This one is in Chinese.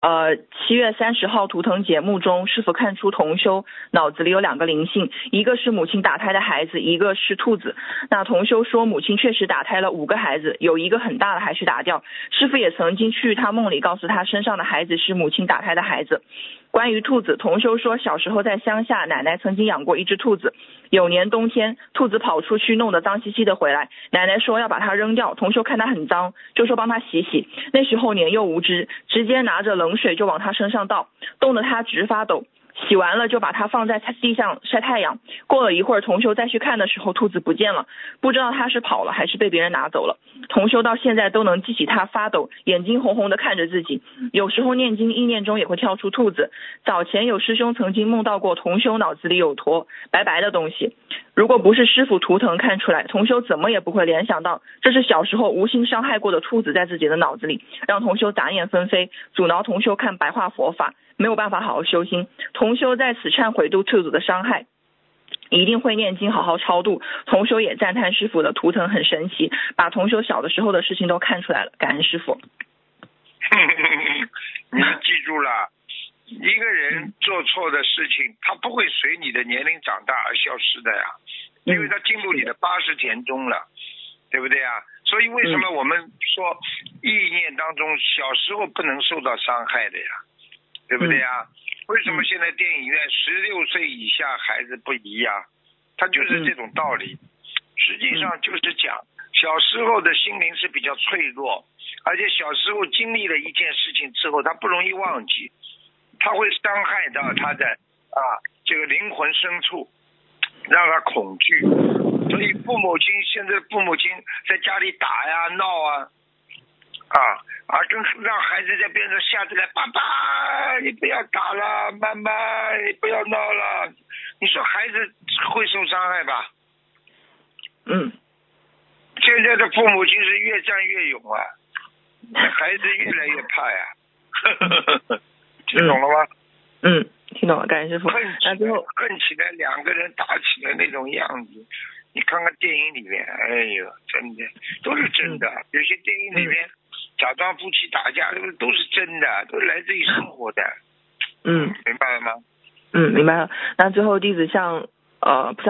7月30号图腾节目中，师傅看出同修脑子里有2个灵性，一个是母亲打胎的孩子，一个是兔子。那同修说母亲确实打胎了5个孩子，有一个很大的还是打掉。师傅也曾经去他梦里告诉他身上的孩子是母亲打胎的孩子。关于兔子，同修说小时候在乡下，奶奶曾经养过一只兔子，有年冬天兔子跑出去弄得脏兮兮的回来，奶奶说要把它扔掉，同修看它很脏，就说帮它洗洗。那时候年幼无知，直接拿着冷水就往它身上倒，冻得它直发抖。洗完了就把它放在地上晒太阳。过了一会儿，同修再去看的时候，兔子不见了，不知道它是跑了还是被别人拿走了。同修到现在都能记起它发抖，眼睛红红的看着自己，有时候念经意念中也会跳出兔子。早前有师兄曾经梦到过同修脑子里有坨白白的东西，如果不是师傅图腾看出来，同修怎么也不会联想到这是小时候无心伤害过的兔子在自己的脑子里，让同修杂念纷飞，阻挠同修看白话佛法，没有办法好好修心。同修在此忏悔度兔子的伤害，一定会念经好好超度。同修也赞叹师傅的图腾很神奇，把同修小的时候的事情都看出来了，感恩师傅。 你记住了，一个人做错的事情，他不会随你的年龄长大而消失的呀，因为他进入你的80田中了，对不对呀？所以为什么我们说意念当中小时候不能受到伤害的呀，对不对呀？为什么现在电影院16岁以下孩子不宜呀？他就是这种道理。实际上就是讲小时候的心灵是比较脆弱，而且小时候经历了一件事情之后，他不容易忘记，他会伤害到他的这个灵魂深处，让他恐惧。所以现在父母亲在家里打呀闹跟让孩子在边上吓着来，爸爸你不要打了，妈妈你不要闹了，你说孩子会受伤害吧？现在的父母亲是越战越勇啊，孩子越来越怕呀。听懂了吗？ 听懂了，感谢师傅。 恨起来2个人打起来那种样子，你看看电影里面，哎呦，真的都是真的。有些电影里面假装夫妻打架，都是真的，都是来自于生活的。明白了吗？ 明白了。那最后弟子向